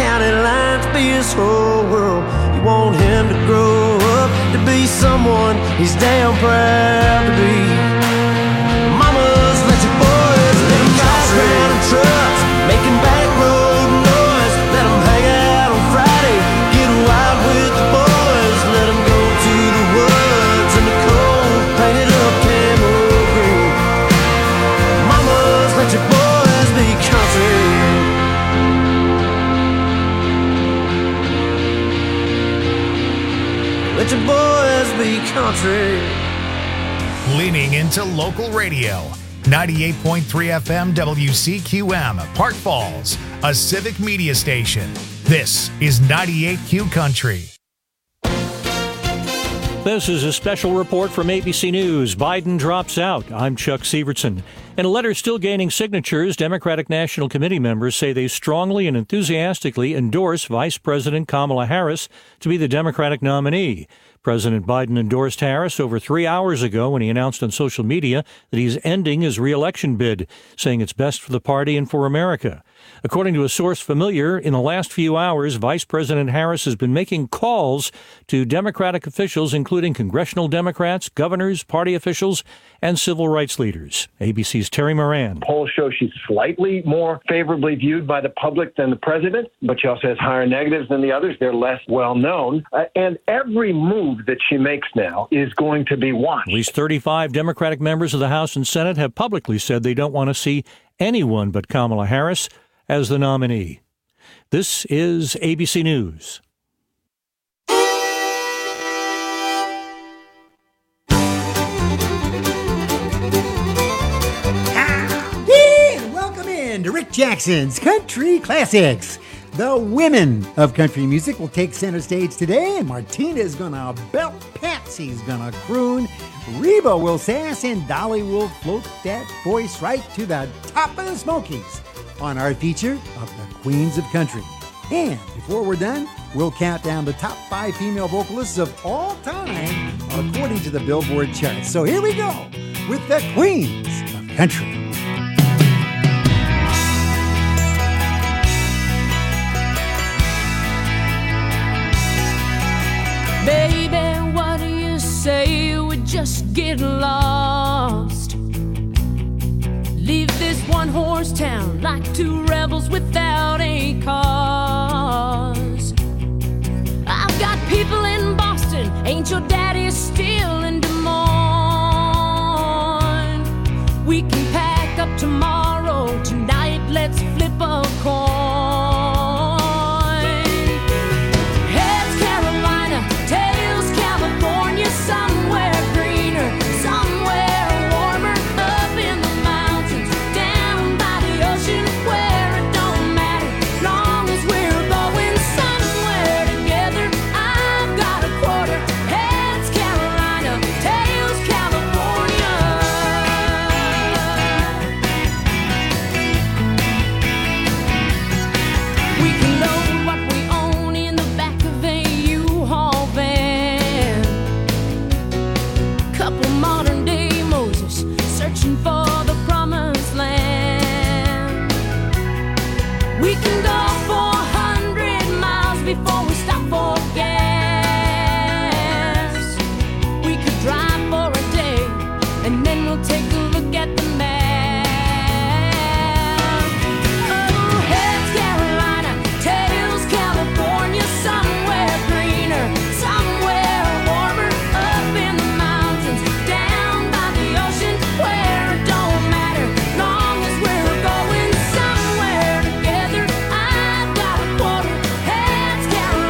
county lines be his whole world. You want him to grow up to be someone he's damn proud to be. Mamas, let your boys live in country. Driving trucks, making back road noise. Let them hang out on Friday, get wild with the boys. Let them go to the woods in the cold, painted up camo green. Mamas, let your boys be country. Let your boys be country. Leaning into local radio. 98.3 FM WCQM, Park Falls, a civic media station. This is 98Q Country. This is a special report from ABC News. Biden drops out. I'm Chuck Sievertson. In a letter still gaining signatures, Democratic National Committee members say they strongly and enthusiastically endorse Vice President Kamala Harris to be the Democratic nominee. President Biden endorsed Harris over 3 hours ago when he announced on social media that he's ending his re-election bid, saying it's best for the party and for America. According to a source familiar, in the last few hours, Vice President Harris has been making calls to Democratic officials, including congressional Democrats, governors, party officials, and civil rights leaders. ABC's Terry Moran. Polls show she's slightly more favorably viewed by the public than the president, but she also has higher negatives than the others. They're less well known. And every move that she makes now is going to be watched. At least 35 Democratic members of the House and Senate have publicly said they don't want to see anyone but Kamala Harris as the nominee. This is ABC News. And welcome in to Rick Jackson's Country Classics. The women of country music will take center stage today, and Martina's gonna belt, Patsy's gonna croon, Reba will sass, and Dolly will float that voice right to the top of the Smokies on our feature of the Queens of Country. And before we're done, we'll count down the top 5 female vocalists of all time according to the Billboard charts. So here we go with the Queens of Country. Baby, what do you say we just get lost? Leave this one-horse town like 2 rebels without a cause. I've got people in Boston, ain't your daddy still in Des Moines? We can pack up tomorrow, tonight let's flip a coin. Heads Carolina, tails California, somewhere greener, somewhere warmer, up in the mountains, down by the ocean, where it don't matter, long as we're going somewhere together. I've got a quarter. Heads Carolina, tails California. We can load what we own in the back of a U-Haul van. Couple modern day Moses searching for the promised land. We can go 400 miles before we stop for gas. We could drive for a day and then we'll take a look at the map. Oh, heads Carolina, tails California, somewhere greener, somewhere warmer, up in the mountains, down by the ocean, where it don't matter, long as we're going somewhere together. I've got a quarter. Heads Carolina,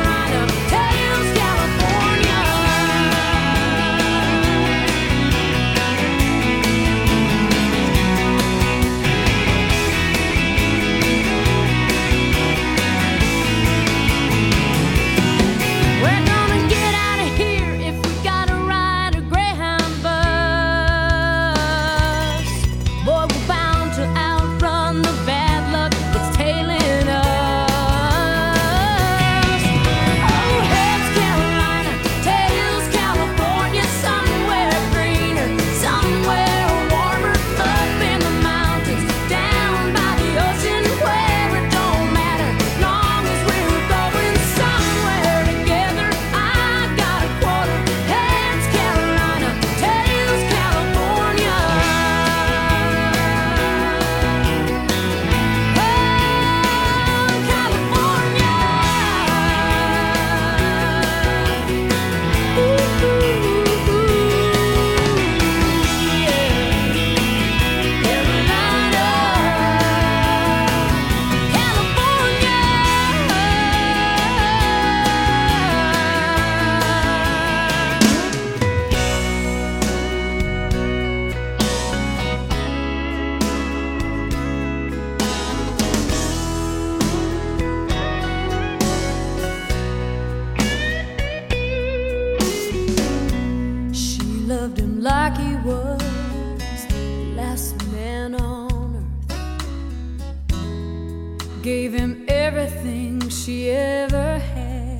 she ever had.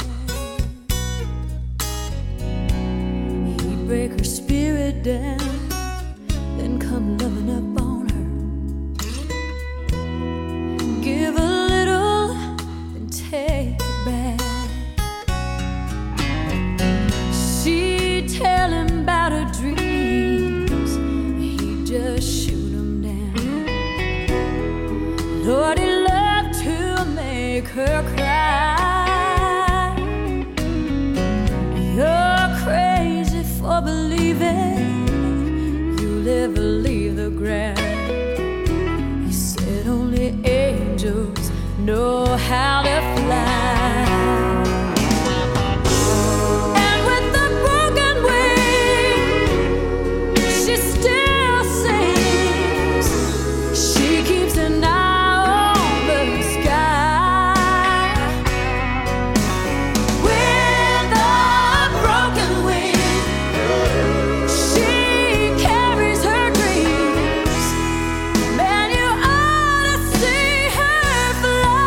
He'd break her spirit down, then come loving up on her. Give a little, then take it back. She'd tell him about her dreams, he'd just shoot them down. Lord, he loved to make her cry. You're crazy for believing you'll ever leave the ground. He said only angels know how to fly. And with the broken wing, she still sings. She keeps an eye on the sky. With a broken wing, she carries her dreams. Man, you ought to see her fly.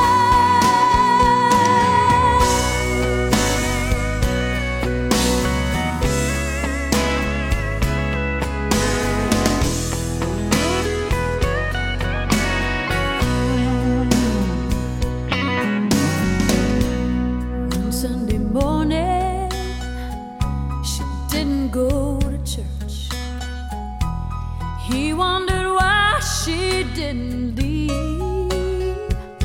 One Sunday morning, she didn't go to church. He wondered why she didn't leave.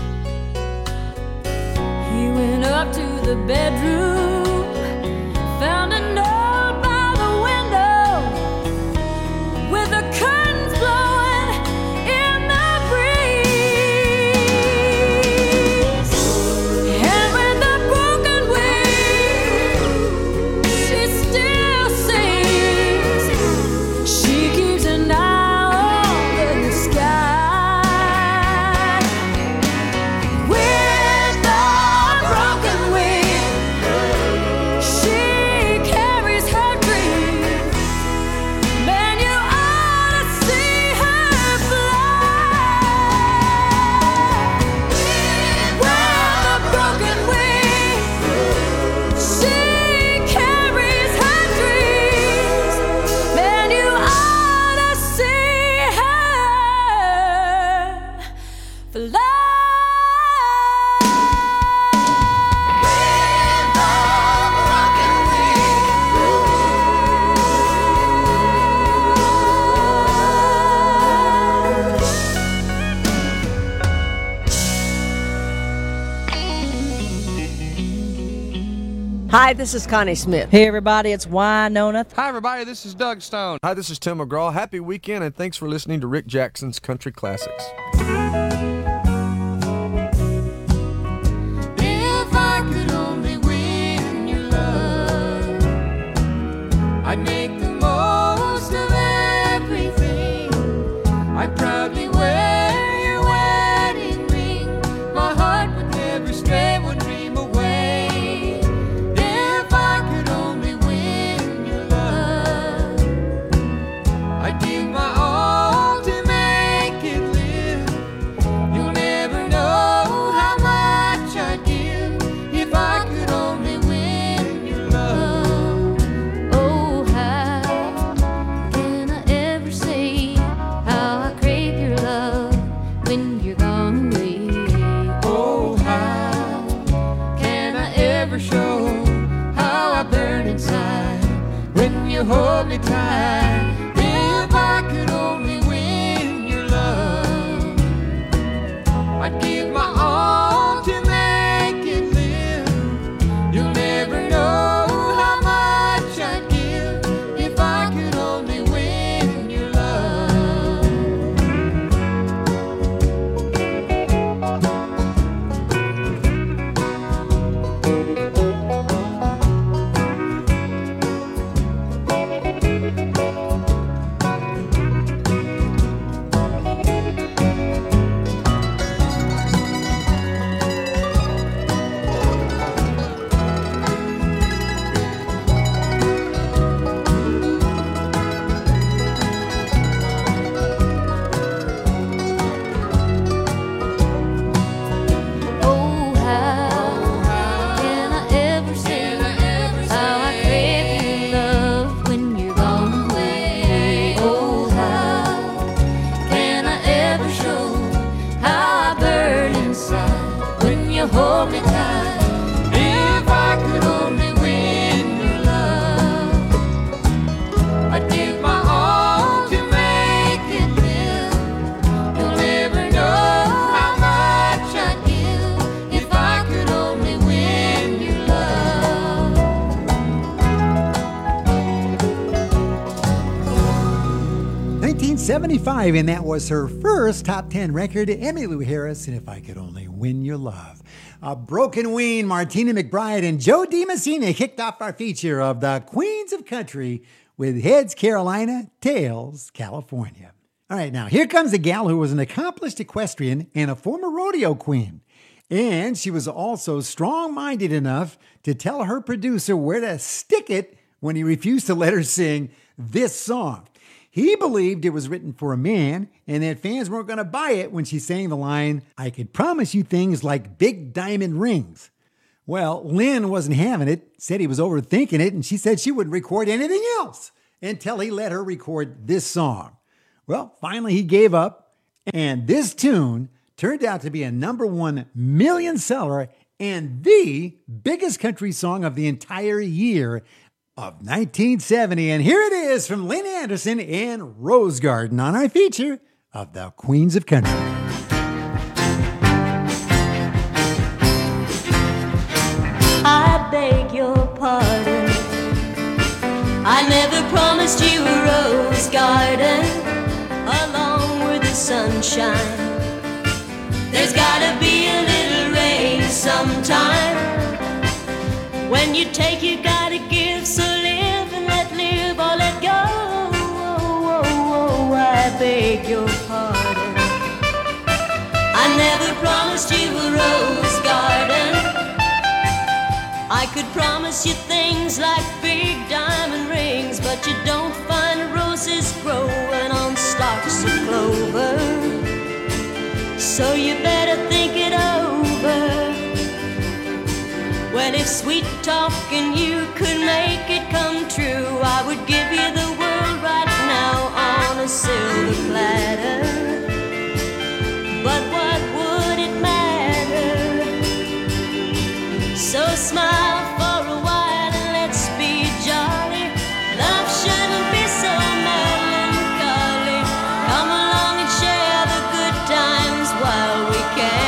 He went up to the bedroom, found a note by the window with the curtains blowing in the breeze. And with a broken wing, she still sings. She keeps an eye on the sky. With a broken wing, she carries her dreams. Man, you ought to see her fly. With a broken wing, she carries her dreams. Man, you ought to see her fly. Hi, this is Connie Smith. Hey everybody, it's Wynonna. Hi, everybody. This is Doug Stone. Hi, this is Tim McGraw. Happy weekend, and thanks for listening to Rick Jackson's Country Classics. If I could only win your love, I'd make the most of everything. I'd proudly wear your wedding ring. My heart would never stray one dream away. If I could only win your love, I'd give my all to make it live. You'll never know how much I'd give if I could only win your love. Oh, how can I ever say how I crave your love when you're gone away? Oh, how can I ever show how I burn inside when you hold me tight? If I could only win your love, I'd give my all to make it live. You'll never know how much I'd give if I could only win your love. anytime. If I could only win your love, I'd give my all to make it live. You'll never know how much I'd give if I could only win your love. 1975, and that was her first top 10 record, Emmylou Harris, and If I Could Only Win Your Love. A Broken Ween, Martina McBride, and Joe DiMessina kicked off our feature of the Queens of Country with Heads, Carolina, Tails, California. All right, now here comes a gal who was an accomplished equestrian and a former rodeo queen. And she was also strong-minded enough to tell her producer where to stick it when he refused to let her sing this song. He believed it was written for a man and that fans weren't going to buy it when she sang the line, "I could promise you things like big diamond rings." Well, Lynn wasn't having it, said he was overthinking it, and she said she wouldn't record anything else until he let her record this song. Well, finally he gave up, and this tune turned out to be a #1 million seller and the biggest country song of the entire year of 1970. And here it is from Lynn Anderson and Rose Garden on our feature of the Queens of Country. I beg your pardon. I never promised you a rose garden along with the sunshine. There's gotta be a little rain sometime. When you take, you gotta give. So live and let live or let go. Oh, oh, oh, I beg your pardon. I never promised you a rose garden. I could promise you things like big diamond rings, but you don't find roses growing on stalks of clover. So you better think it over. Well, if sweet talking you could make it come true, I would give you the world right now on a silver platter. But what would it matter? So smile for a while and let's be jolly. Love shouldn't be so melancholy. Come along and share the good times while we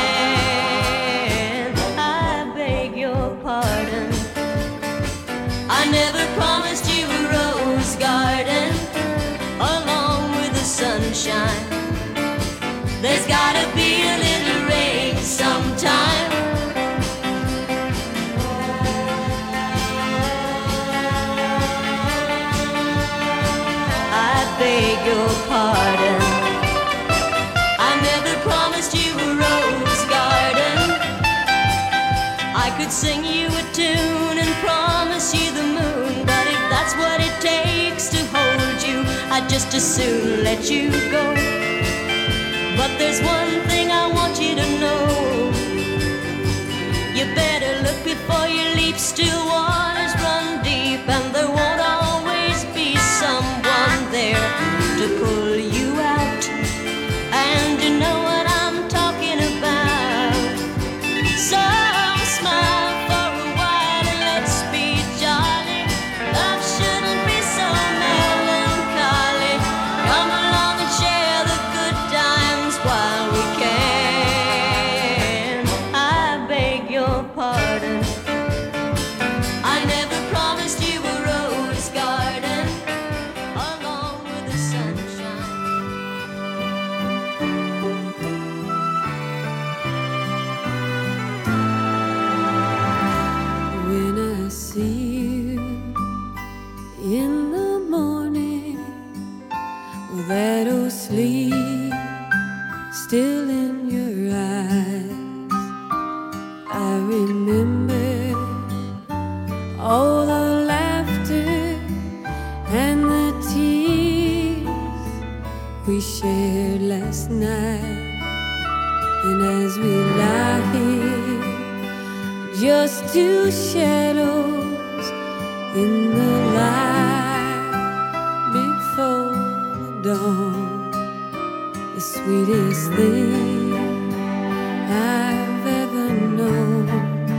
can. I beg your pardon. I never promised you a rose garden along with the sunshine. There's gotta be a little rain sometime. I beg your pardon. I never promised you a rose garden. I could sing you a tune and promise you the moon, but if that's what it takes to hold you, I'd just as soon let you go. But there's one thing I want you to know. You better look before you leap. Still waters run deep, and there won't always be someone there to pull you out. And you know what I'm talking about. So smile for a while and let's be jolly. Love shouldn't be so melancholy. Come along and share the good times while we can. I beg your pardon. I never promised you a rose garden along with the sunshine. When I see you in the morning with that old sleep still in your eyes, I remember all the laughter and the tears we shared last night. And as we lie here, just two shadows in the light before dawn, the sweetest thing I've ever known.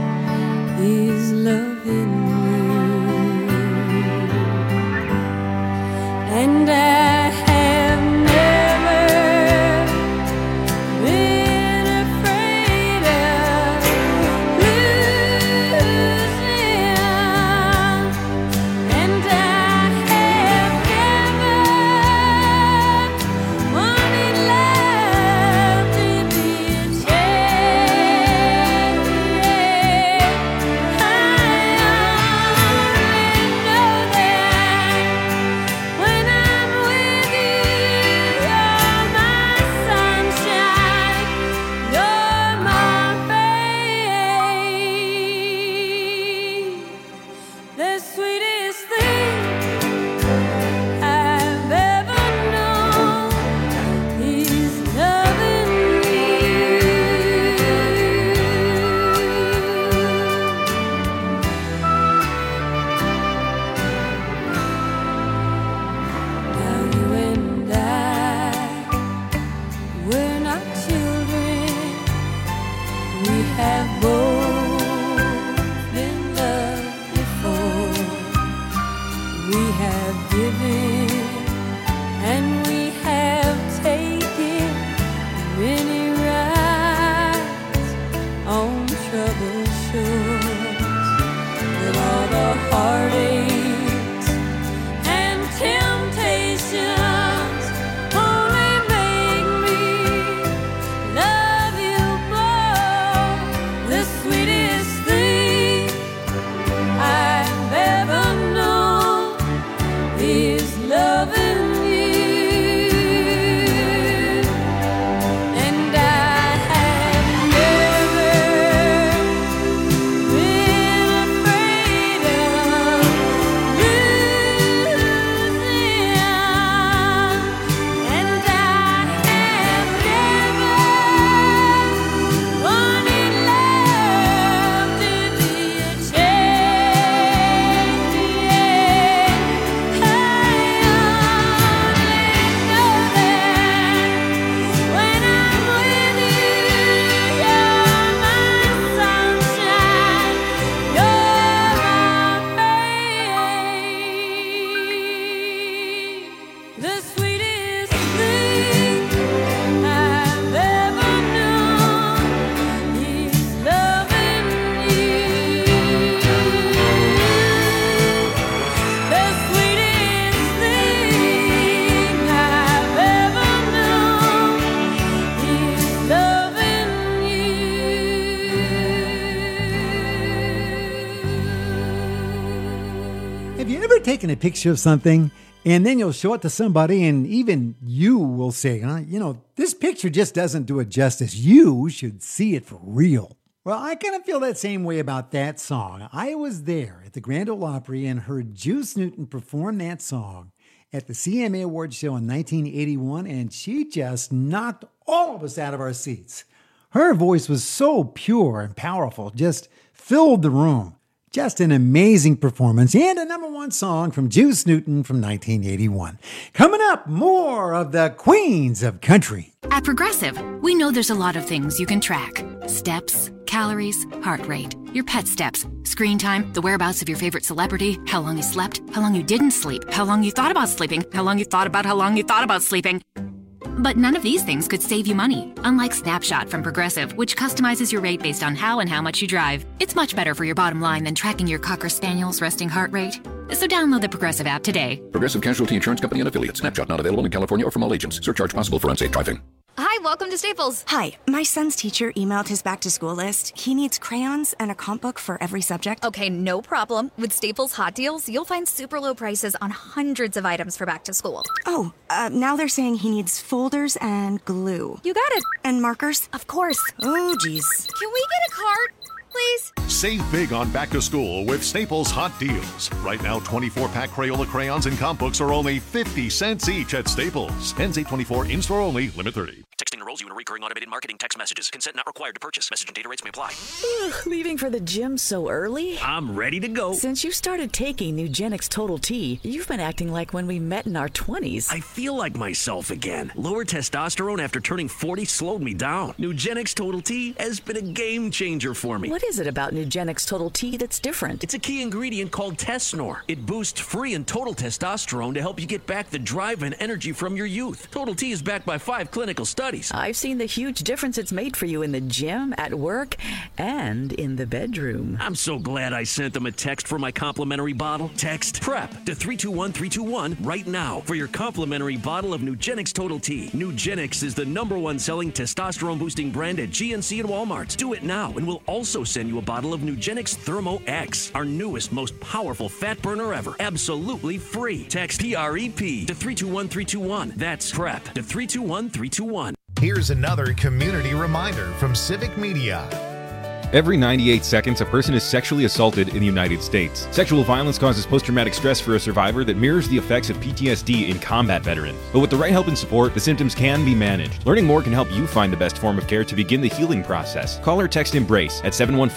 Have you ever taken a picture of something and then you'll show it to somebody and even you will say, this picture just doesn't do it justice. You should see it for real. Well, I kind of feel that same way about that song. I was there at the Grand Ole Opry and heard Juice Newton perform that song at the CMA Awards show in 1981, and she just knocked all of us out of our seats. Her voice was so pure and powerful, just filled the room. Just an amazing performance and a number one song from Juice Newton from 1981. Coming up, more of the Queens of Country. At Progressive, we know there's a lot of things you can track. Steps, calories, heart rate, your pet steps, screen time, the whereabouts of your favorite celebrity, how long you slept, how long you didn't sleep, how long you thought about sleeping, how long you thought about sleeping. But none of these things could save you money, unlike Snapshot from Progressive, which customizes your rate based on how and how much you drive. It's much better for your bottom line than tracking your Cocker Spaniel's resting heart rate. So download the Progressive app today. Progressive Casualty Insurance Company and Affiliates. Snapshot not available in California or from all agents. Surcharge possible for unsafe driving. Hi, welcome to Staples. Hi, my son's teacher emailed his back-to-school list. He needs crayons and a comp book for every subject. Okay, no problem. With Staples Hot Deals, you'll find super low prices on hundreds of items for back to school. Oh, now they're saying he needs folders and glue. You got it. And markers? Of course. Oh, geez. Can we get a card, please? Save big on back to school with Staples Hot Deals. Right now, 24-pack Crayola crayons and comp books are only 50 cents each at Staples. Ends 8/24, in-store only, limit 30. Texting enrolls you in recurring automated marketing text messages. Consent not required to purchase. Message and data rates may apply. Leaving for the gym so early? I'm ready to go. Since you started taking Nugenix Total T, you've been acting like when we met in our 20s. I feel like myself again. Lower testosterone after turning 40 slowed me down. Nugenix Total T has been a game changer for me. What is it about Nugenix Total T that's different? It's a key ingredient called Tesnor. It boosts free and total testosterone to help you get back the drive and energy from your youth. Total T is backed by 5 clinical studies. I've seen the huge difference it's made for you in the gym, at work, and in the bedroom. I'm so glad I sent them a text for my complimentary bottle. Text PREP to 321321 right now for your complimentary bottle of Nugenix Total T. Nugenix is the #1 selling testosterone boosting brand at GNC and Walmart. Do it now and we'll also send you a bottle of Nugenix Thermo X, our newest, most powerful fat burner ever. Absolutely free. Text PREP to 321321. That's PREP to 321321. Here's another community reminder from Civic Media. Every 98 seconds, a person is sexually assaulted in the United States. Sexual violence causes post-traumatic stress for a survivor that mirrors the effects of PTSD in combat veterans. But with the right help and support, the symptoms can be managed. Learning more can help you find the best form of care to begin the healing process. Call or text EMBRACE at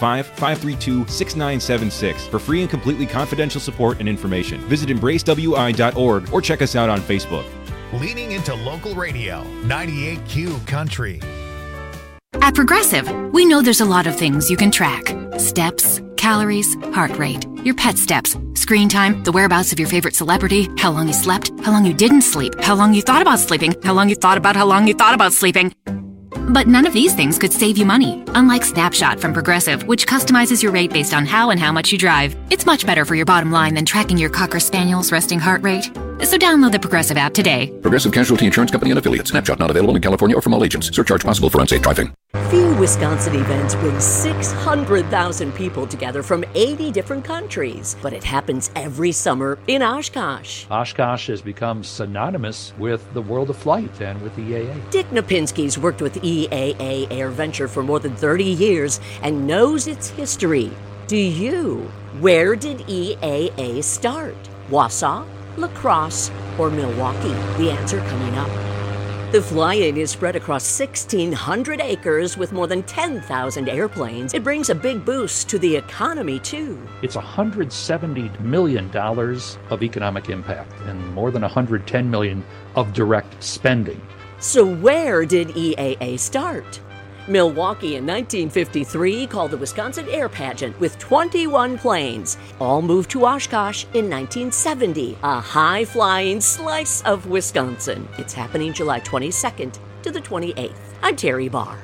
715-532-6976 for free and completely confidential support and information. Visit embracewi.org or check us out on Facebook. Leaning into local radio, 98Q Country. At Progressive, we know there's a lot of things you can track. Steps, calories, heart rate, your pet steps, screen time, the whereabouts of your favorite celebrity, how long you slept, how long you didn't sleep, how long you thought about sleeping, how long you thought about sleeping. But none of these things could save you money, unlike Snapshot from Progressive, which customizes your rate based on how and how much you drive. It's much better for your bottom line than tracking your Cocker Spaniel's resting heart rate. So download the Progressive app today. Progressive Casualty Insurance Company and Affiliates. Snapshot not available in California or from all agents. Surcharge possible for unsafe driving. Few Wisconsin events bring 600,000 people together from 80 different countries, but it happens every summer in Oshkosh. Oshkosh has become synonymous with the world of flight and with EAA. Dick Napinski's worked with EAA Air Venture for more than 30 years and knows its history. Do you? Where did EAA start? Wausau, La Crosse, or Milwaukee? The answer coming up. The fly-in is spread across 1,600 acres with more than 10,000 airplanes. It brings a big boost to the economy, too. It's $170 million of economic impact and more than $110 million of direct spending. So where did EAA start? Milwaukee in 1953 called the Wisconsin Air Pageant with 21 planes. All moved to Oshkosh in 1970, a high-flying slice of Wisconsin. It's happening July 22nd to the 28th. I'm Terry Barr.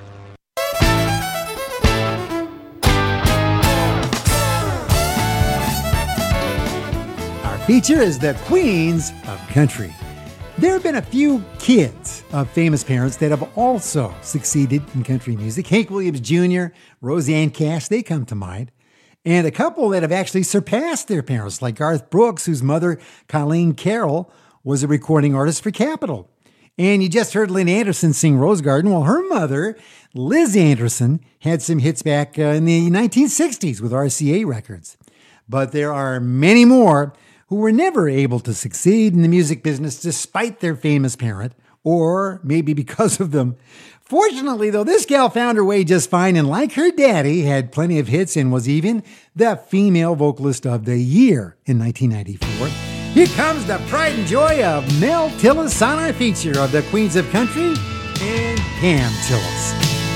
Our feature is the Queens of Country. There have been a few kids of famous parents that have also succeeded in country music. Hank Williams Jr., Roseanne Cash, they come to mind. and a couple that have actually surpassed their parents, like Garth Brooks, whose mother, Colleen Carroll, was a recording artist for Capitol. And you just heard Lynn Anderson sing Rose Garden. Well, her mother, Liz Anderson, had some hits back in the 1960s with RCA Records. But there are many more who were never able to succeed in the music business despite their famous parent, or maybe because of them. Fortunately, though, this gal found her way just fine, and like her daddy, had plenty of hits and was even the Female Vocalist of the Year in 1994. Here comes the pride and joy of Mel Tillis on our feature of the Queens of Country and Pam Tillis.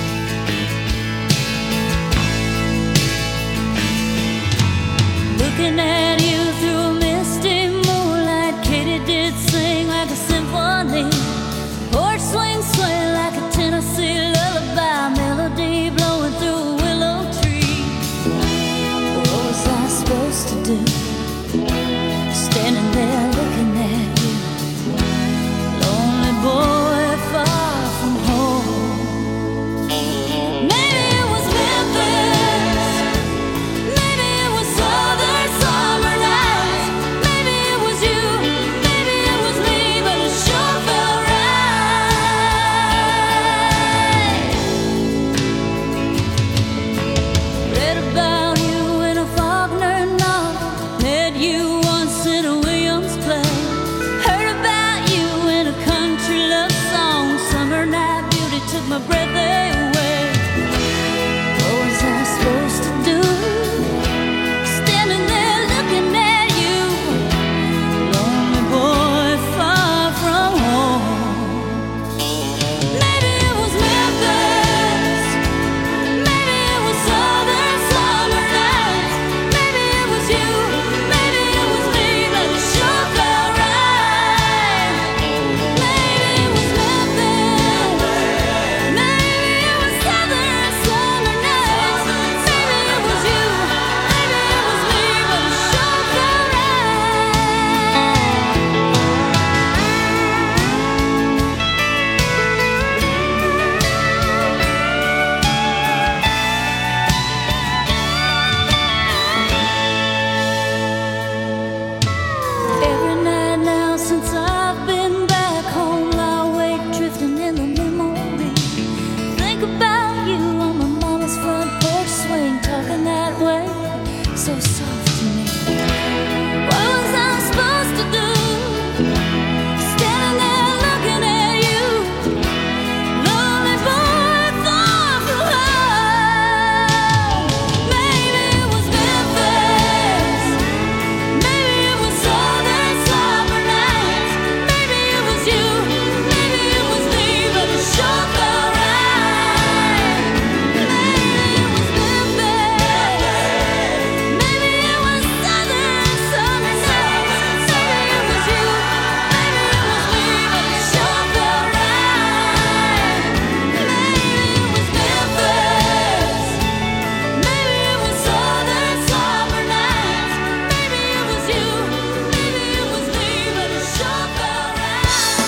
Looking at you through a misty moonlight, Katy did sing like a symphony. Porch swing sway like a Tennessee lullaby, melody blowing through a willow tree. What was I supposed to do? Standing there looking at you, lonely boy far from home. Maybe it was Memphis, maybe it was southern summer nights, maybe it was you, maybe it was me, but it sure felt right. Read about you in a Faulkner novel, met you once in a Williams play, heard about you in a country love song, summer night beauty took my breath away. What was I supposed to do? Standing there looking at you, lonely boy far from home. Maybe it was Memphis, maybe it was southern summer nights, maybe it was you, maybe it was me, but it sure felt right. Maybe it was Memphis, maybe it was southern summer nights, maybe it was you, maybe it was me, but it sure felt right. Every night now since I've been back home, I wake drifting in the memory. Think about you on my mama's front porch swing, talking that way, so soft to me. What was I supposed to do? Standing there looking at you, lonely boy far from home. Maybe it was Memphis, maybe it was southern summer nights, maybe it was you, maybe it was me, but it sure felt right. Maybe it was Memphis, maybe it was southern summer nights, maybe it was you, maybe it was me, but it sure felt right. Maybe it was Memphis, maybe it was southern summer nights, maybe it was you, maybe it was me, but it sure felt right.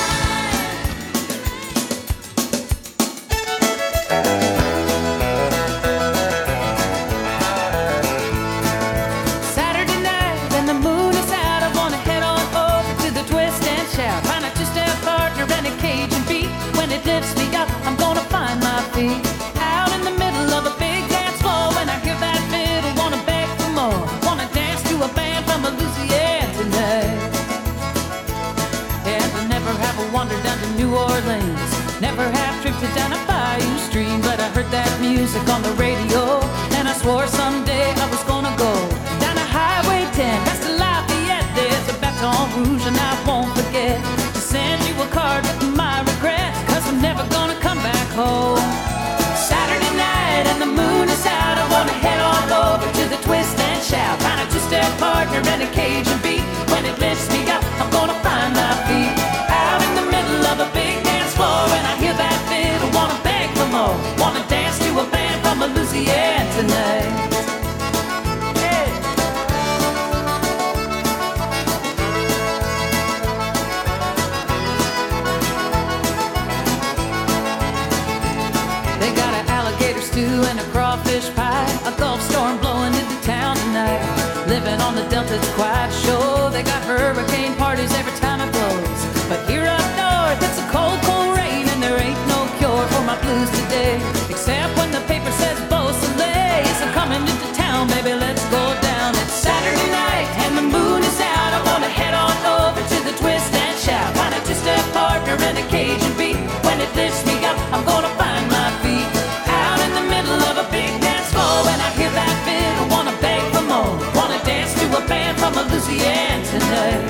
Saturday night and the moon is out, I wanna head on over to the twist and shout. Find a two-step partner and a Cajun beat. When it lifts me up, I'm gonna find my feet. Out in the middle of a big dance floor, when I hear that fiddle, wanna beg for more. Wanna dance to a band from Louisiana tonight. And I never have wandered down to New Orleans, never have drifted down a bayou stream, but I heard that music on the radio, and I swore someday I was gonna go down to Highway 10, past the Lafayette. There's a Baton Rouge, and I won't forget to send you a card with my regrets, 'cause I'm never gonna come back home. Saturday night and the moon is out, I wanna head on over to the twist and shout. Find a two-step partner and a Cajun beat. When it lifts me up, I'm gonna find my feet. Out in the middle of a big dance floor, and I hear that fiddle, wanna beg for more. Wanna dance to a band from Louisiana tonight. Hey. They got an alligator stew and a crawfish pie, a Gulf storm blowing into town Delta's quiet show. They got hurricane parties every time it blows. But here up north, it's a cold, cold rain, and there ain't no cure for my blues today. Except when the paper says Beau Soleil. So coming into town, baby, let's go down. It's Saturday night, and the moon is out. I wanna head on over to the Twist and Shout. Find a two-step partner and a Cajun beat. When it lifts me up, I'm gonna find my feet. Out in the middle of a big dance floor, when I hear that fiddle, wanna beg for more. Wanna dance to a band from Louisiana tonight.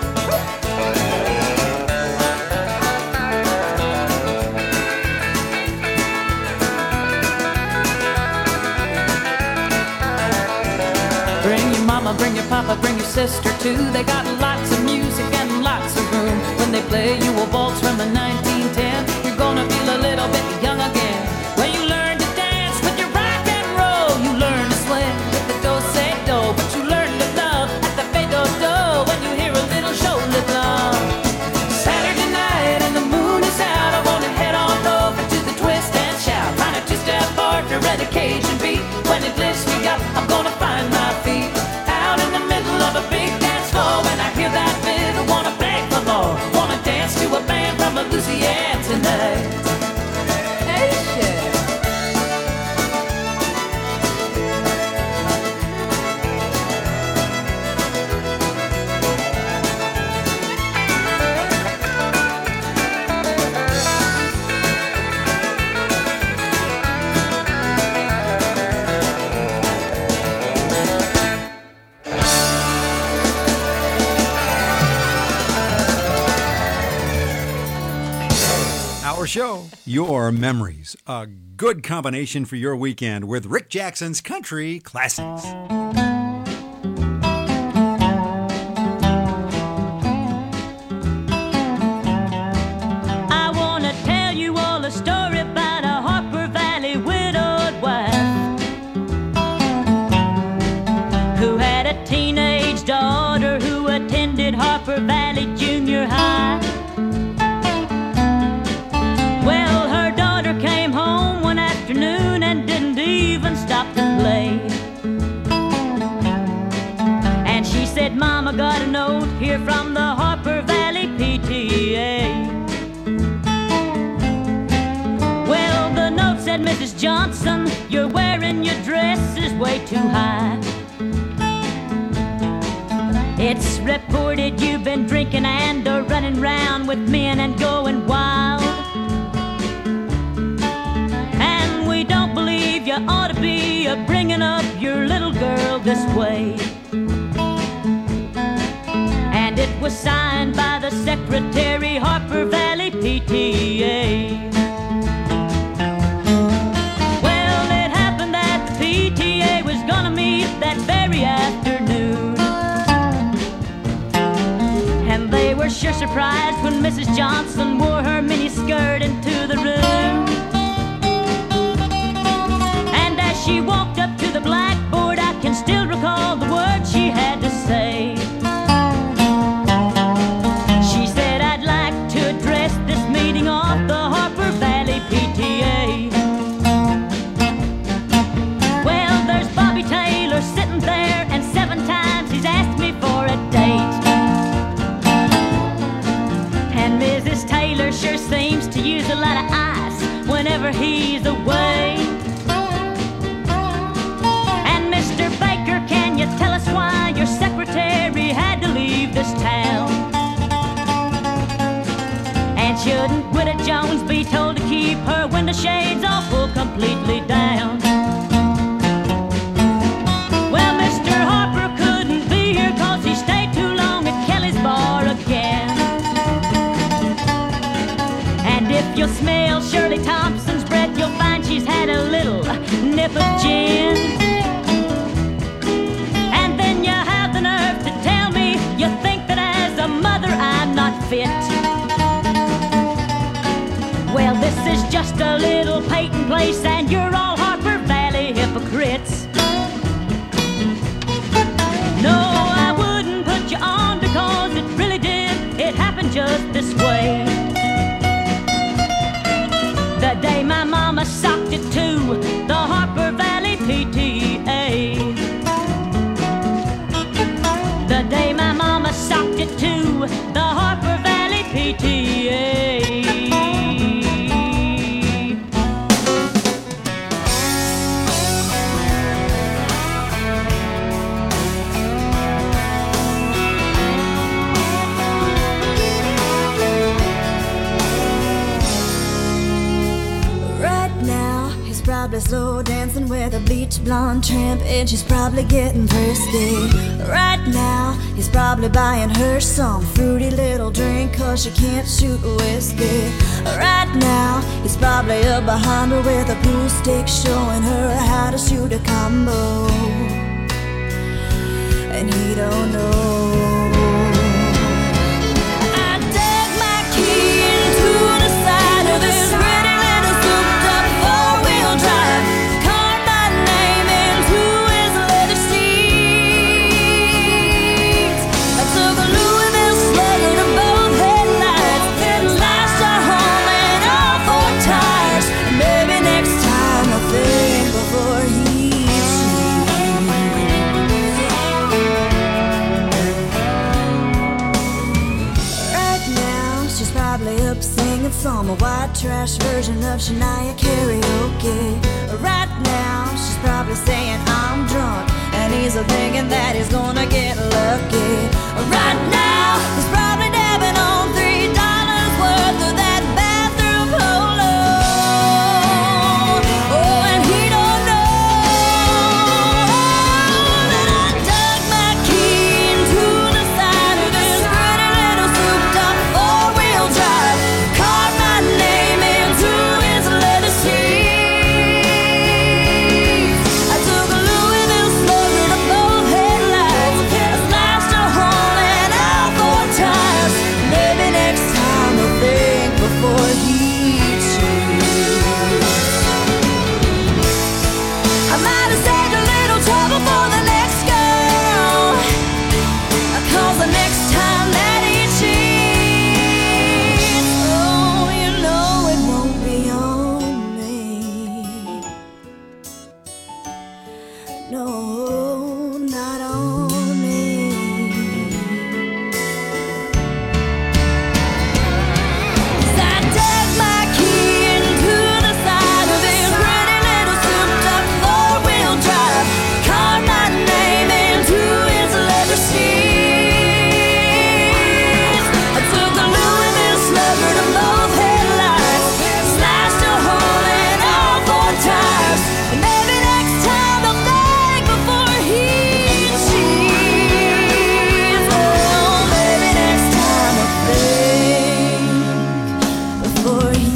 Bring your mama, bring your papa, bring your sister too. They got lots of music and lots of room. When they play you a waltz from the 1910, you're gonna feel a little bit young again. When you learn to dance with your rock and roll, you learn to swing with the do-say-do, but you learn to love at the fade-do-do when you hear a little shoulder love. Saturday night and the moon is out. I wanna head on over to the Twist and Shout. Find a two-step partner and a Cajun beat. When it lifts me up, I'm gonna find my feet. Out in the middle of a big dance floor, when I hear that fiddle, wanna beg for more. Wanna dance to a band from Louisiana tonight. Hey, shit. Our show, your memories. A good combination for your weekend with Rick Jackson's Country Classics. I want to tell you all a story about a Harper Valley widowed wife who had a teenage daughter who attended Harper Valley Junior High. Well, her daughter came home one afternoon and didn't even stop to play. And she said, Mama, got a note here from the Harper Valley PTA. Well, the note said, Mrs. Johnson, you're wearing your dress is way too high. It's reported you've been drinking and running round with men and going wild. And we don't believe you ought to be bringing up your little girl this way. And it was signed by the secretary, Harper Valley PTA. Well, it happened that the PTA was gonna meet that very afternoon. And they were sure surprised when Mrs. Johnson wore her mini skirt into the room. And as she walked up to the blackboard, I can still recall the words she had to say. She said, I'd like to address this meeting of the Harper Valley PTA. Well, there's Bobby Taylor sitting there, and 7 times he's asked me for a date. And Mrs. Taylor sure seems to use a lot of ice whenever he's away. And Mr. Baker, can you tell us why your secretary had to leave this town? And shouldn't Widow Jones be told to keep her window shades awful completely down? Well, Mr. Harper couldn't be here 'cause he stayed too long at Kelly's bar again. And if you'll smell Shirley Thompson's breath, you'll find she's had a little nip of gin. And then you have the nerve to tell me you think that as a mother I'm not fit. Well, this is just a little Peyton place, and you're all Harper Valley hypocrites. No, I wouldn't put you on because it really did. It happened just this way. The day my mama socked it to the Harper Valley PTA. the Harper Valley PTA. Probably slow dancing with a bleach blonde tramp, and she's probably getting thirsty. Right now, he's probably buying her some fruity little drink, 'cause she can't shoot whiskey. Right now, he's probably up behind her with a pool stick, showing her how to shoot a combo. And he don't know. I dug my key into the side of this pretty little souped up four-wheel drive, carved my name into his leather seats. I took a Louisville Slugger to both headlights, and slashed a hole in all four tires. Maybe next time I'll think before he singing some white trash version of Shania karaoke. Right now, she's probably saying I'm drunk, and he's thinking that he's gonna get lucky. Right now, he's probably dabbing on $3 worth of that bathroom polo. Oh, and he don't know that I dug my key into the side of this pretty little souped up four-wheel drive, carved my name into his leather seats. I took a Louisville Slugger to both headlights, slashed a hole in all four tires. Maybe next time I'll think before he cheats. I might have saved a little trouble for the next girl, 'cause the next time that he cheats, oh, you know it won't be on me. No, not on me. 'Cause I dug my key into the side of this pretty little souped up four-wheel drive, carved my name into his leather seats. I took a Louisville Slugger to both headlights, slashed a hole in all four tires. And maybe next time I'll think before he cheats. Oh, maybe next time I'll think before he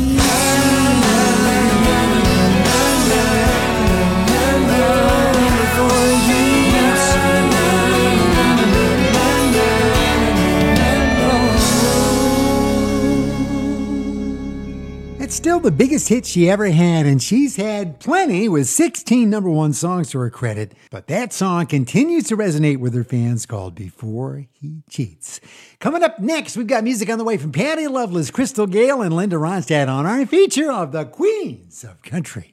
It's still the biggest hit she ever had, and she's had plenty with 16 number one songs to her credit. But that song continues to resonate with her fans, called Before He Cheats. Coming up next, we've got music on the way from Patty Loveless, Crystal Gale, and Linda Ronstadt on our feature of the Queens of Country.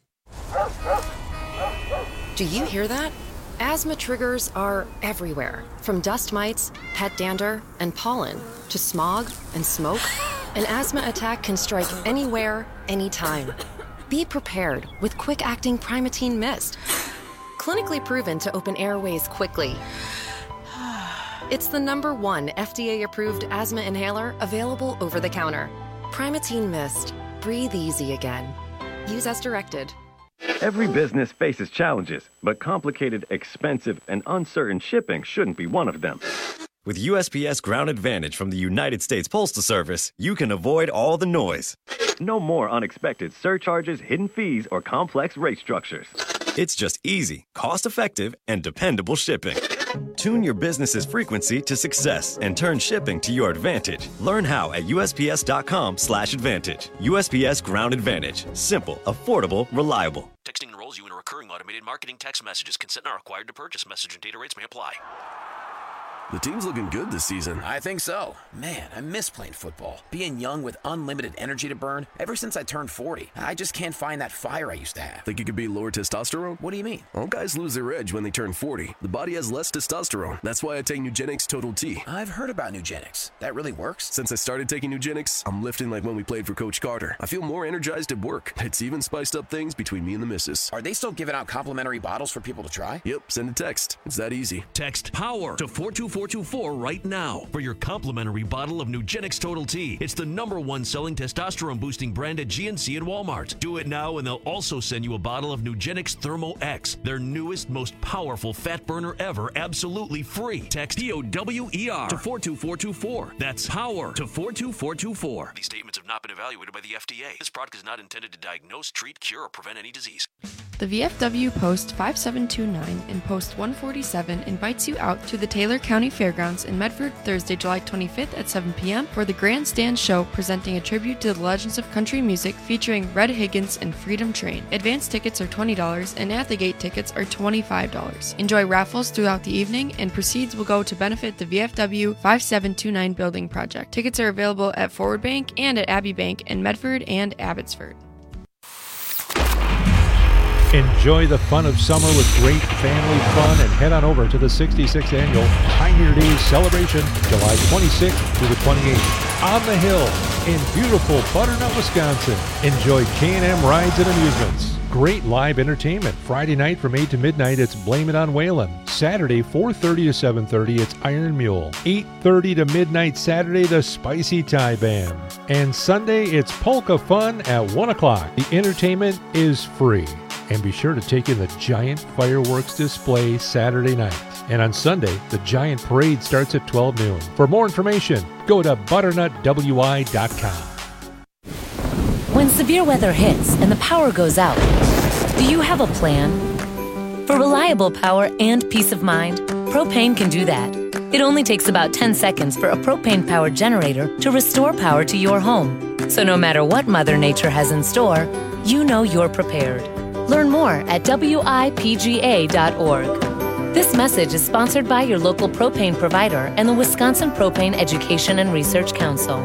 Do you hear that? Asthma triggers are everywhere, from dust mites, pet dander, and pollen, to smog and smoke. An asthma attack can strike anywhere, anytime. Be prepared with quick-acting Primatene Mist. Clinically proven to open airways quickly. It's the #1 FDA-approved asthma inhaler available over the counter. Primatene Mist. Breathe easy again. Use as directed. Every business faces challenges, but complicated, expensive, and uncertain shipping shouldn't be one of them. With USPS Ground Advantage from the United States Postal Service, you can avoid all the noise. No more unexpected surcharges, hidden fees, or complex rate structures. It's just easy, cost-effective, and dependable shipping. Tune your business's frequency to success and turn shipping to your advantage. Learn how at USPS.com/advantage. USPS Ground Advantage. Simple, affordable, reliable. Texting enrolls you in a recurring automated marketing text messages. Consent not required to purchase. Message and data rates may apply. The team's looking good this season. I think so. Man, I miss playing football. Being young with unlimited energy to burn. Ever since I turned 40, I just can't find that fire I used to have. Think you could be lower testosterone? What do you mean? All guys lose their edge when they turn 40. The body has less testosterone. That's why I take Nugenix Total T. I've heard about Nugenix. That really works? Since I started taking Nugenix, I'm lifting like when we played for Coach Carter. I feel more energized at work. It's even spiced up things between me and the missus. Are they still giving out complimentary bottles for people to try? Yep, send a text. It's that easy. Text POWER to 42424 right now for your complimentary bottle of Nugenix Total T. It's the #1 selling testosterone boosting brand at GNC and Walmart. Do it now and they'll also send you a bottle of Nugenix Thermo X, their newest, most powerful fat burner ever, absolutely free. Text POWER to 42424. That's POWER to 42424. These statements have not been evaluated by the FDA. This product is not intended to diagnose, treat, cure, or prevent any disease. The VFW Post 5729 and Post 147 invites you out to the Taylor County Fairgrounds in Medford Thursday, July 25th at 7 p.m. for the Grandstand Show, presenting a tribute to the legends of country music featuring Red Higgins and Freedom Train. Advance tickets are $20 and at the gate tickets are $25. Enjoy raffles throughout the evening and proceeds will go to benefit the VFW 5729 building project. Tickets are available at Forward Bank and at Abbey Bank in Medford and Abbotsford. Enjoy the fun of summer with great family fun and head on over to the 66th Annual Pioneer Days Celebration, July 26th through the 28th. On the hill in beautiful Butternut, Wisconsin. Enjoy K&M rides and amusements. Great live entertainment. Friday night from 8 to midnight, it's Blame It on Waylon. Saturday, 4:30 to 7:30, it's Iron Mule. 8:30 to midnight Saturday, the Spicy Thai Band. And Sunday, it's Polka Fun at 1 o'clock. The entertainment is free. And be sure to take in the giant fireworks display Saturday night. And on Sunday, the giant parade starts at 12 noon. For more information, go to butternutwi.com. When severe weather hits and the power goes out, do you have a plan? For reliable power and peace of mind, Propane can do that. It only takes about 10 seconds for a propane-powered generator to restore power to your home. So no matter what Mother Nature has in store, you know you're prepared. Learn more at WIPGA.org. This message is sponsored by your local propane provider and the Wisconsin Propane Education and Research Council.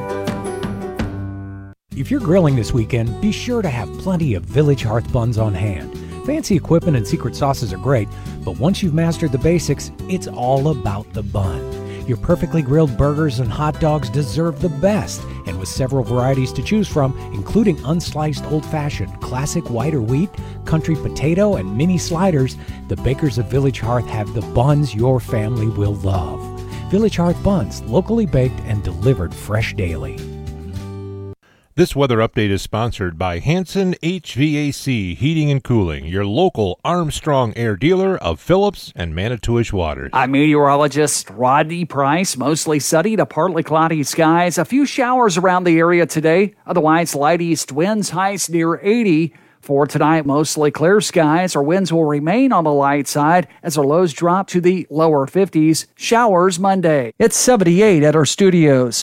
If you're grilling this weekend, be sure to have plenty of Village Hearth buns on hand. Fancy equipment and secret sauces are great, but once you've mastered the basics, it's all about the bun. Your perfectly grilled burgers and hot dogs deserve the best, and with several varieties to choose from, including unsliced old-fashioned, classic white or wheat, country potato, and mini sliders, the bakers of Village Hearth have the buns your family will love. Village Hearth buns, locally baked and delivered fresh daily. This weather update is sponsored by Hanson HVAC Heating and Cooling, your local Armstrong Air dealer of Phillips and Manitowish waters. I'm meteorologist Rodney Price. Mostly sunny to partly cloudy skies. A few showers around the area today. Otherwise, light east winds, highs near 80. For tonight, mostly clear skies. Our winds will remain on the light side as our lows drop to the lower 50s. Showers Monday. It's 78 at our studios.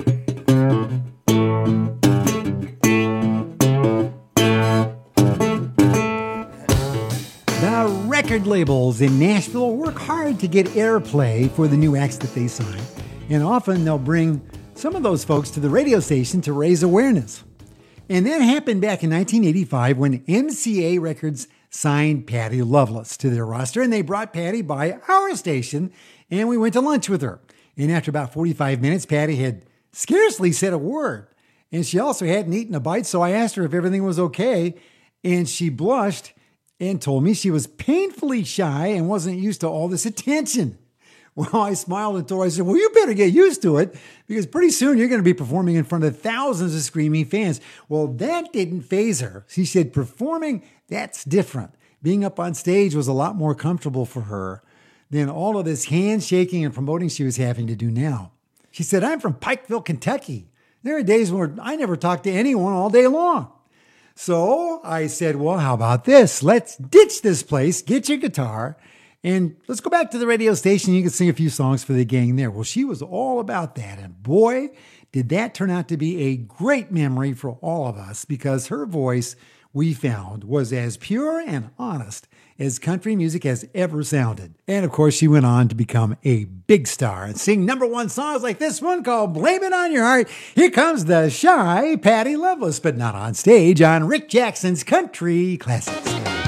Record labels in Nashville work hard to get airplay for the new acts that they sign, and often they'll bring some of those folks to the radio station to raise awareness. And that happened back in 1985 when MCA Records signed Patty Loveless to their roster, and they brought Patty by our station, and we went to lunch with her. And after about 45 minutes, Patty had scarcely said a word, and she also hadn't eaten a bite, so I asked her if everything was okay, and she blushed and told me she was painfully shy and wasn't used to all this attention. Well, I smiled and told her, I said, well, you better get used to it because pretty soon you're going to be performing in front of thousands of screaming fans. Well, that didn't faze her. She said, performing, that's different. Being up on stage was a lot more comfortable for her than all of this handshaking and promoting she was having to do now. She said, I'm from Pikeville, Kentucky. There are days where I never talk to anyone all day long. So I said, well, how about this? Let's ditch this place, get your guitar, and let's go back to the radio station. You can sing a few songs for the gang there. Well, she was all about that. And boy, did that turn out to be a great memory for all of us because her voice, we found, was as pure and honest as country music has ever sounded. And of course, she went on to become a big star and sing #1 songs like this one called Blame It On Your Heart. Here comes the shy Patty Loveless, but not on stage, on Rick Jackson's Country Classics.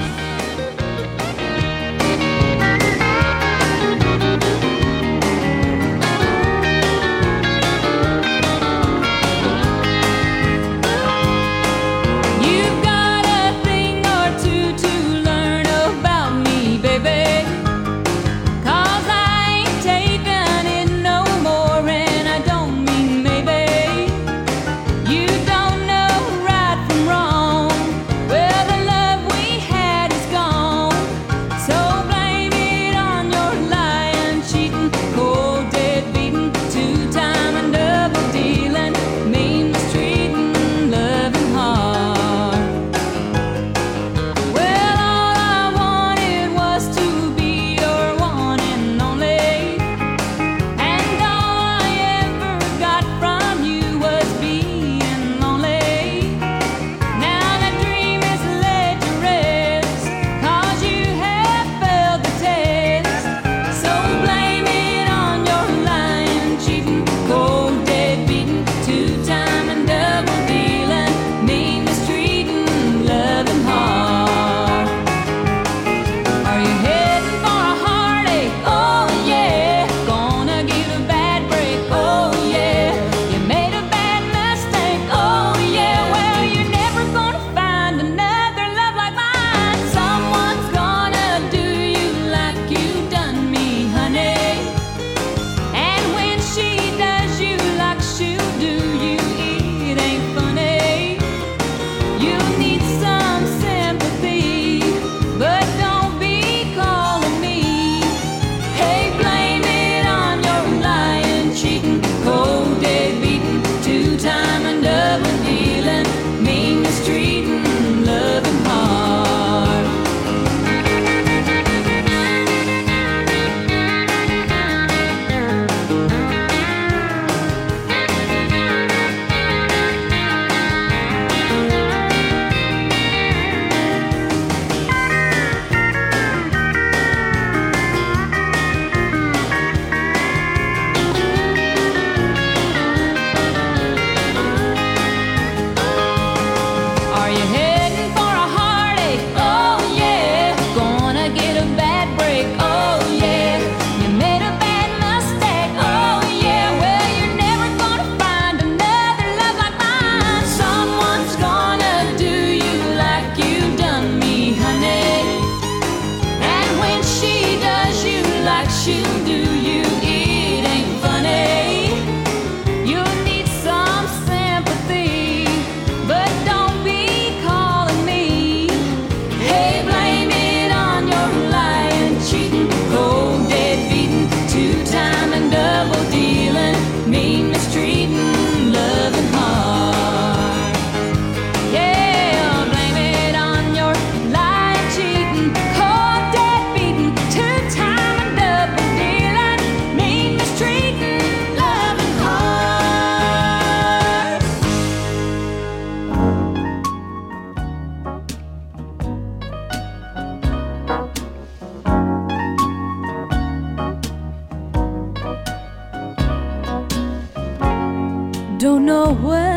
Don't know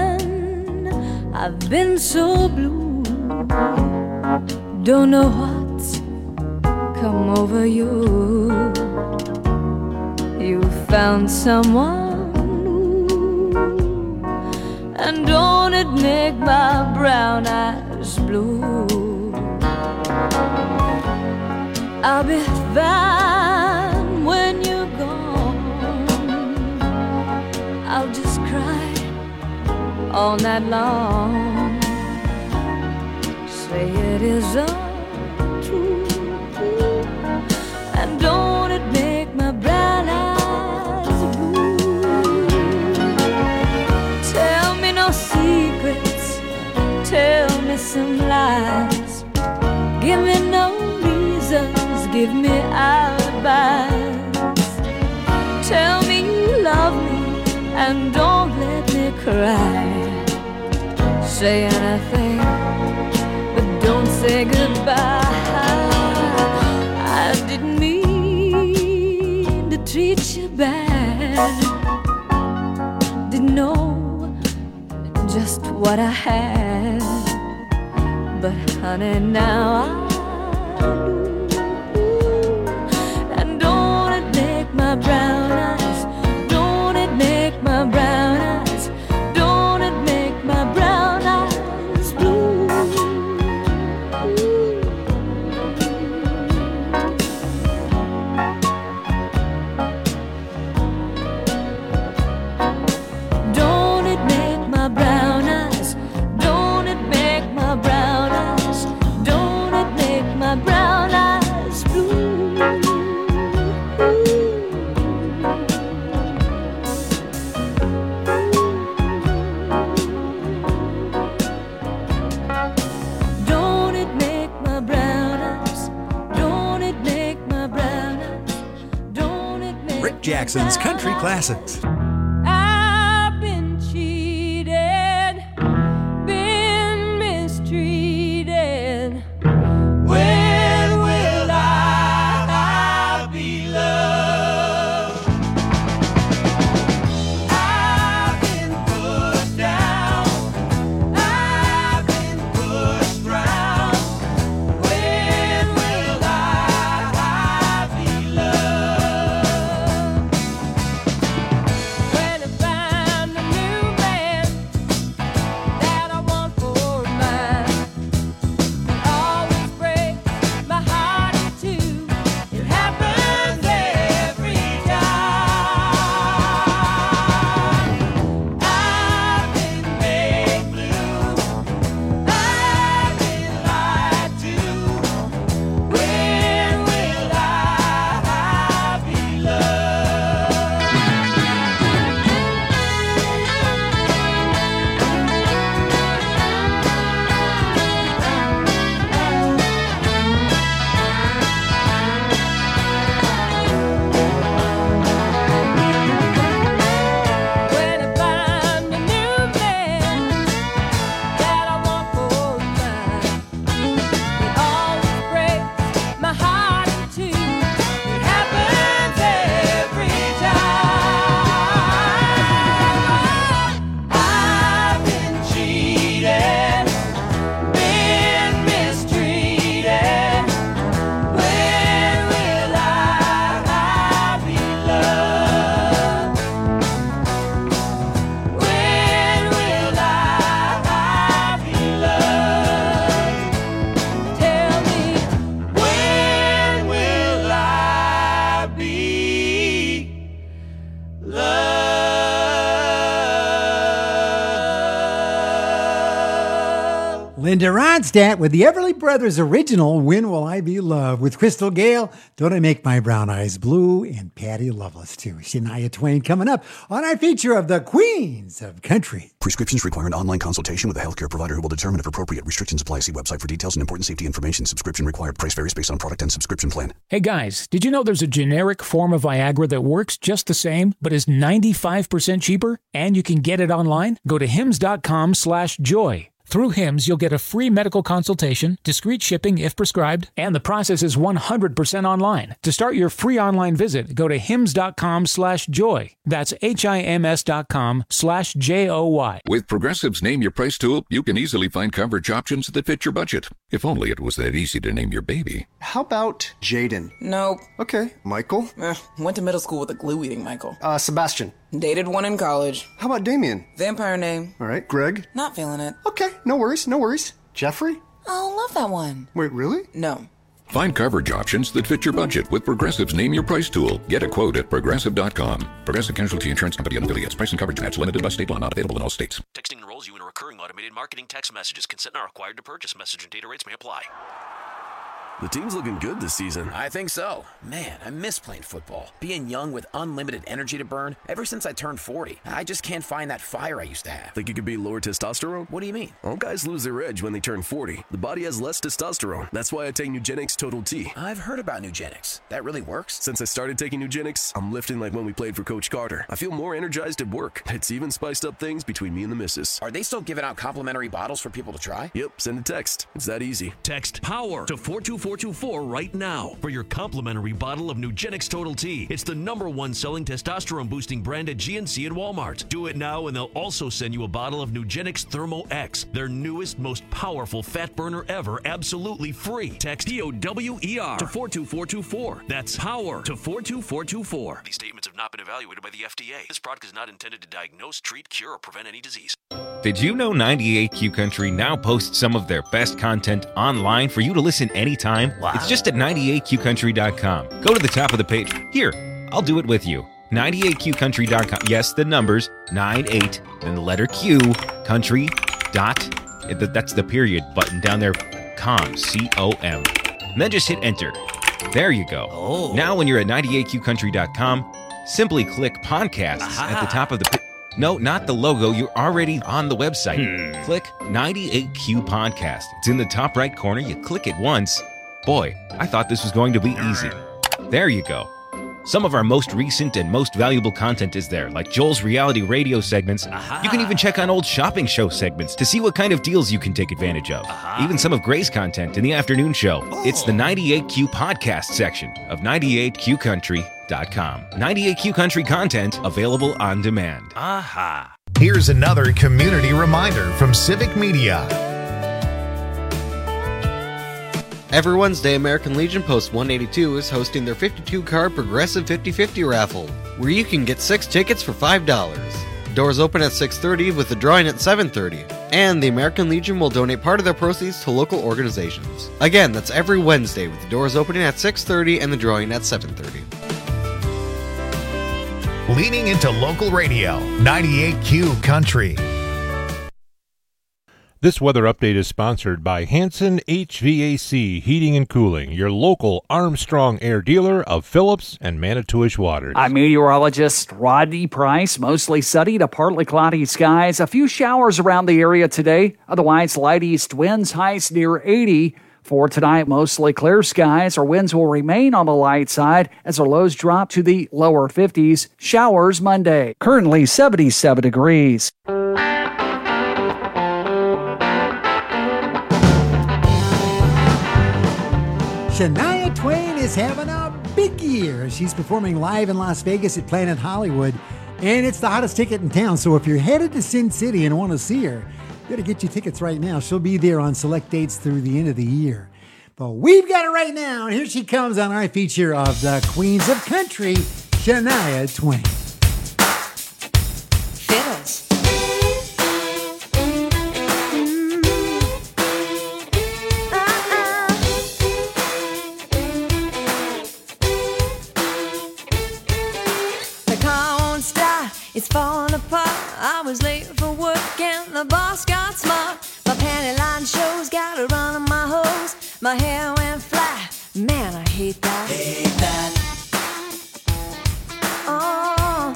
when I've been so blue. Don't know what's come over you. You found someone new, and don't it make my brown eyes blue? I'll be fine when you're gone. I'll just cry all night long. Say it is untrue, and don't it make my brown eyes blue? Tell me no secrets, tell me some lies. Give me no reasons, give me alibis. Tell me you love me and don't let me cry. Say anything, but don't say goodbye. I didn't mean to treat you bad. Didn't know just what I had, but honey, now I do. And don't it make my brown eyes, don't it make my brown eyes, don't it make my brown eyes blue. Don't it make my brown eyes, don't it make my brown eyes, don't it make my brown eyes blue. Don't it make my brown eyes, don't it make my brown eyes, don't it make Rick Jackson's Country Classics. I've been cheated, been mistreated. When will I be loved? I've been pushed down, I've been pushed round. When will I be loved? When I find a new man that I want for mine, it always breaks my heart in two. It happens every time. I've been made blue, I've been lied to. When will I be loved? When I find a new man that I want for mine, it always breaks my heart in two. It happens every time. I've been cheated, been mistreated. When will I be loved? When will I be loved? Tell me, when will I be loved? Linda Ronstadt with the Everly Brothers original When Will I Be Loved, with Crystal Gale, Don't I Make My Brown Eyes Blue, and Patty Loveless too. Shania Twain coming up on our feature of the Queens of Country. Prescriptions require an online consultation with a healthcare provider who will determine if appropriate. Restrictions apply. See website for details and important safety information. Subscription required. Price varies based on product and subscription plan. Hey guys, did you know there's a generic form of Viagra that works just the same, but is 95% cheaper? And you can get it online? Go to hims.com/joy. Through Hims, you'll get a free medical consultation, discreet shipping if prescribed, and the process is 100% online. To start your free online visit, go to hims.com/joy. That's HIMS.com/JOY. With Progressive's Name Your Price tool, you can easily find coverage options that fit your budget. If only it was that easy to name your baby. How about Jaden? Nope. Okay. Michael? Went to middle school with a glue-eating Michael. Sebastian? Dated one in college. How about Damien? Vampire name. All right. Greg? Not feeling it. Okay. No worries. No worries. Jeffrey? Oh, love that one. Wait, really? No. Find coverage options that fit your budget with Progressive's Name Your Price tool. Get a quote at Progressive.com. Progressive Casualty Insurance Company and affiliates. Price and coverage match limited by state law. Not available in all states. Texting enrolls you in a recurring automated marketing text messages. Consent not required to purchase. Message and data rates may apply. The team's looking good this season. I think so. Man, I miss playing football. Being young with unlimited energy to burn. Ever since I turned 40, I just can't find that fire I used to have. Think it could be lower testosterone? What do you mean? All guys lose their edge when they turn 40. The body has less testosterone. That's why I take Nugenix Total T. I've heard about Nugenix. That really works? Since I started taking Nugenix, I'm lifting like when we played for Coach Carter. I feel more energized at work. It's even spiced up things between me and the missus. Are they still giving out complimentary bottles for people to try? Yep, send a text. It's that easy. Text POWER to 425 42424 right now for your complimentary bottle of Nugenix Total T. It's the #1 selling testosterone boosting brand at GNC and Walmart. Do it now and they'll also send you a bottle of Nugenix Thermo X, their newest, most powerful fat burner ever, absolutely free. Text POWER to 42424. That's POWER to 42424. These statements have not been evaluated by the FDA. This product is not intended to diagnose, treat, cure, or prevent any disease. Did you know 98Q Country now posts some of their best content online for you to listen anytime? Wow. It's just at 98QCountry.com. Go to the top of the page. Here, I'll do it with you. 98QCountry.com. Yes, the numbers, 98, then the letter Q, country, dot, that's the period button down there, com, C-O-M. And then just hit enter. There you go. Oh. Now when you're at 98QCountry.com, simply click podcasts at the top of the No, not the logo. You're already on the website. Click 98Q Podcast. It's in the top right corner. You click it once. Boy, I thought this was going to be easy. There you go. Some of our most recent and most valuable content is there, like Joel's reality radio segments. You can even check on old shopping show segments to see what kind of deals you can take advantage of. Even some of Gray's content in the afternoon show. It's the 98Q Podcast section of 98QCountry.com. 98Q Country content available on demand. Here's another community reminder from Civic Media. Every Wednesday, American Legion Post 182 is hosting their 52-card Progressive 50/50 raffle, where you can get 6 tickets for $5. Doors open at 6:30 with the drawing at 7:30, and the American Legion will donate part of their proceeds to local organizations. Again, that's every Wednesday with the doors opening at 6:30 and the drawing at 7:30. Leaning into local radio, 98Q Country. This weather update is sponsored by Hanson HVAC Heating and Cooling, your local Armstrong Air dealer of Phillips and Manitowish waters. I'm meteorologist Rodney Price. Mostly sunny to partly cloudy skies. A few showers around the area today. Otherwise, light east winds, highs near 80. For tonight, mostly clear skies. Our winds will remain on the light side as our lows drop to the lower 50s. Showers Monday. Currently 77 degrees. Shania Twain is having a big year. She's performing live in Las Vegas at Planet Hollywood, and it's the hottest ticket in town. So if you're headed to Sin City and want to see her, you got to get your tickets right now. She'll be there on select dates through the end of the year. But we've got it right now, and here she comes on our feature of the Queens of Country, Shania Twain. Fiddles. It's falling apart. I was late for work and the boss got smart. My panty line shows, got a run on my hose. My hair went flat. Man, I hate that. Hate that. Oh.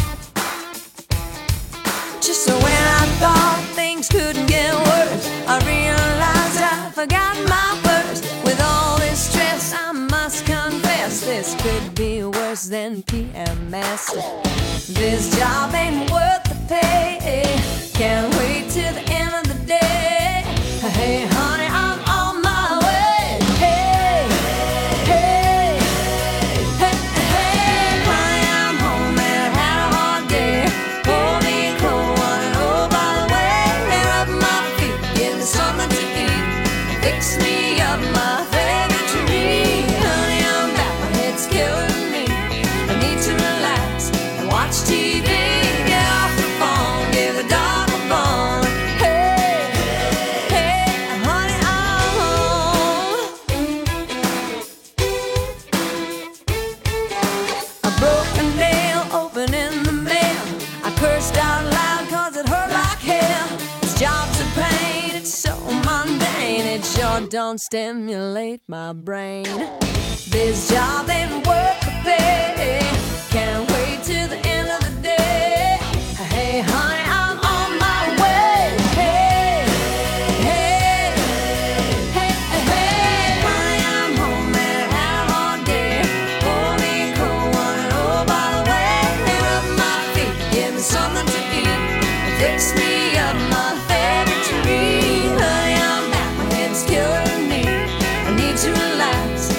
Just so when I thought things couldn't get worse, I realized I forgot my purse. With all this stress, I must confess, this could be worse than PMS. This job ain't worth the pay. Can't wait till the end of the day. Hey, honey, I'm on my way. Hey, hey, hey, hey, honey, I'm home and had a hard day. Pour me a cold one and oh, by the way, rub my feet, give me something to eat. Fix me up my favorite treat. Honey, I'm back, my head's killing me. I need to relax. Watch TV, get off the phone, give the dog a bone. Hey, hey, honey, I'm home. A broken nail open in the mail. I cursed out loud cause it hurt like hell. This job's a pain, it's so mundane. It sure don't stimulate my brain. This job ain't worth the pay. Can't wait till the end of the day. Hey, honey, I'm on my way. Hey, hey, hey, hey, honey, I'm home and had a hard day. Pour me a cold one and oh, by the way, rub my feet, give me something to eat. Fix me up my favorite treat. Honey, I'm back, my head's killing me. I need to relax.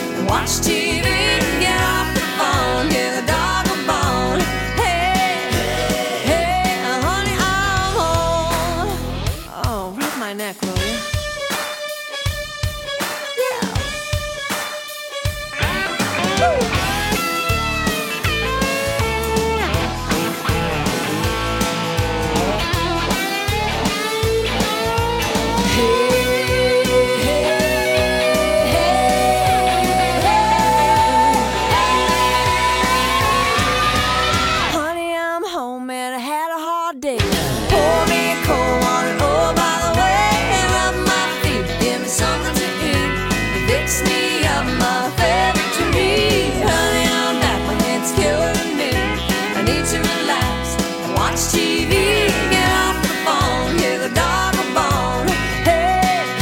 day. Pour me cold water, oh, by the way, rub my feet, give me something to eat. Fix me up my favorite tree. Honey, I'm back, my head's killing me. I need to